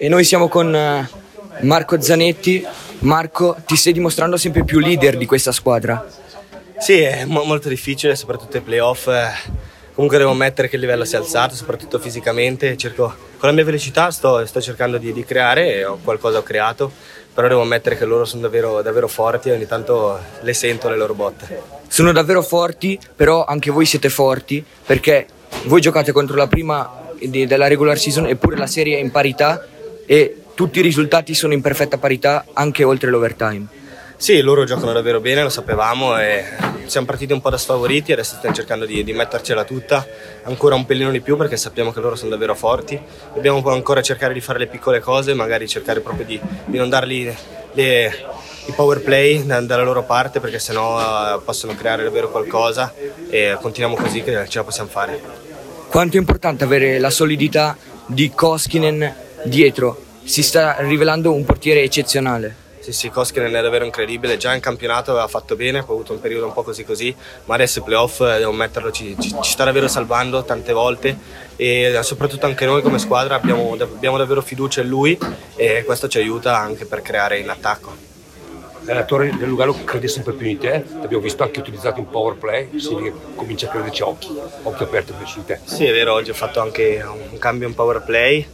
E noi siamo con Marco Zanetti. Marco, ti stai dimostrando sempre più leader di questa squadra. Sì, è molto difficile, soprattutto ai playoff. Comunque devo ammettere che il livello si è alzato, soprattutto fisicamente. Con la mia velocità sto cercando di creare, e qualcosa ho creato, però devo ammettere che loro sono davvero forti e ogni tanto le sento le loro botte. Sono davvero forti, però anche voi siete forti, perché voi giocate contro la prima della regular season, eppure la serie è in parità e tutti i risultati sono in perfetta parità anche oltre l'overtime. Sì, loro giocano davvero bene, lo sapevamo, e siamo partiti un po' da sfavoriti, adesso stiamo cercando di mettercela tutta, ancora un pelino di più perché sappiamo che loro sono davvero forti. Dobbiamo ancora cercare di fare le piccole cose, magari cercare proprio di non dargli i power play dalla loro parte, perché sennò possono creare davvero qualcosa, e continuiamo così che ce la possiamo fare. Quanto è importante avere la solidità di Koskinen dietro? Si sta rivelando un portiere eccezionale. Sì, Koskinen è davvero incredibile, già in campionato aveva fatto bene, poi ha avuto un periodo un po' così, ma adesso i playoff, devo metterlo, ci sta davvero salvando tante volte, e soprattutto anche noi come squadra abbiamo davvero fiducia in lui, e questo ci aiuta anche per creare in attacco. L'allenatore del Lugano crede sempre più in te, l'abbiamo visto anche utilizzato in power play, significa che comincia a crederci a occhi aperti su di te. Sì, è vero, oggi ho fatto anche un cambio in power play,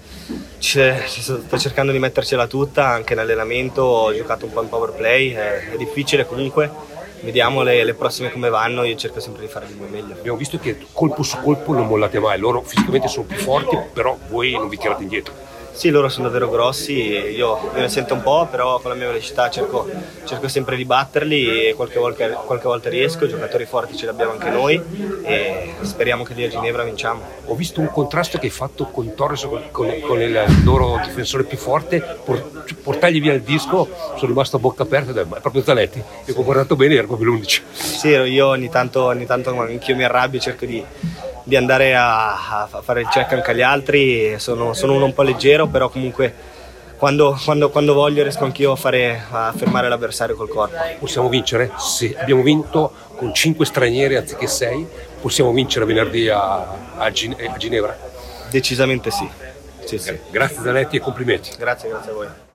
sto cercando di mettercela tutta, anche in allenamento ho giocato un po' in power play, è difficile comunque, vediamo le prossime come vanno, io cerco sempre di fare il mio meglio. Abbiamo visto che colpo su colpo non mollate mai, loro fisicamente sono più forti, però voi non vi tirate indietro. Sì, loro sono davvero grossi, io me ne sento un po', però con la mia velocità cerco sempre di batterli, e qualche volta riesco, i giocatori forti ce li abbiamo anche noi e speriamo che lì a Ginevra vinciamo. Ho visto un contrasto che hai fatto con Torres, con il loro difensore più forte, portargli via il disco, sono rimasto a bocca aperta, è proprio Zanetti, e ho guardato bene, era proprio l'11. Sì, io ogni tanto anch'io mi arrabbio, cerco di andare a fare il check anche agli altri, sono uno un po' leggero, però comunque quando voglio riesco anch'io a fermare l'avversario col corpo. Possiamo vincere? Sì, abbiamo vinto con 5 stranieri anziché 6, possiamo vincere venerdì a Ginevra? Decisamente sì. Sì. Grazie Zanetti e complimenti. Grazie a voi.